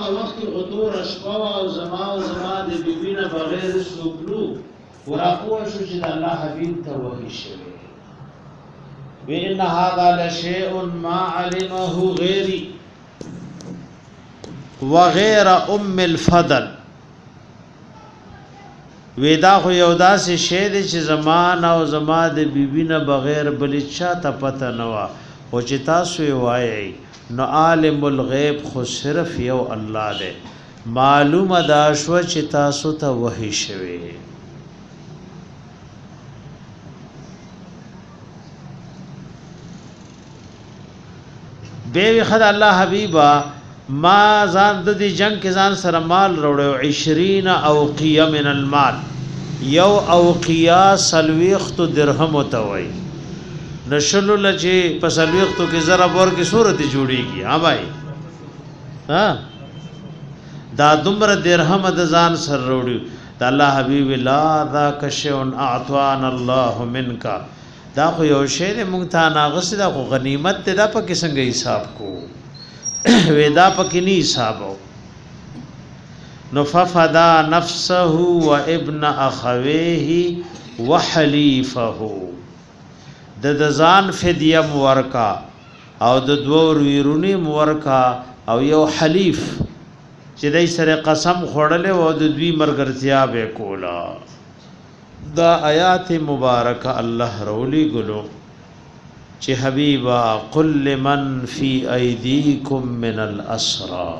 وخت غتور شپه او زما د بیبي نه بغیر سوکلو ورقو شو چې الله حبیب ته وحی شوی وإن هذا لشيء ما علمه غيري وغير الفضل ودا خو یو داسې شی دی چې زمان او زما د بیبي نه بغیر بل چا ته پته نه وا او چې تاسو یې وایي نو عالم الغیب خو صرف یو الله دی معلومه دا شو چې تاسو ته وحی شوی به خد الله حبیبا ما ځان د دې جنگ کې ځان سره مال وروړو 20 اوقیه من المال یو اوقیه سلويخت درهم وتوي نشلو لچې په سلويختو کې ضرب ور کې صورت جوړيږي ها بھائی ها دا دومره درهم د ځان سره وروړو د الله حبیب لا ذاک شیء اعطانا الله منک دا خو یو شی د مونږ ته ناغس دا خو غنیمت ته دا په څنګه حساب کو ودا پکې نه حسابو نو ففدا نفسه وابن اخويه وحليفه د ځان فدیه مورکا او د دوه ویرونی مورکا او یو حلیف چې دای سره قسم خوړل او د دوی مرګرتیا به کولا دا آیات مبارکه الله رولی ګلو چې حبیبا قل لمن فی ایدیکم من الاسرى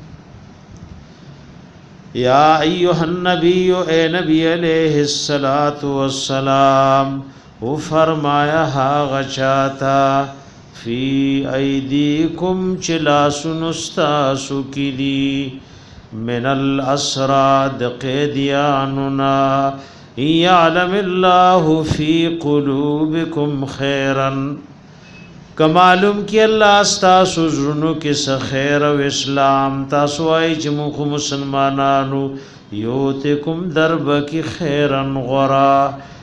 یا ایها النبی اے نبی علیہ الصلات والسلام او فرمایا ها غچاتا فی ایدیکم چلا سنستاسو کی دی من الاسرى دقیدیاننا یعلم الله فی قلوبکم خیرا کمالم کی الله استاسو زرنو کې س خیر او اسلام تاسو ای چې موږ مسلمانانو یوتکم درب کی خیرن غرا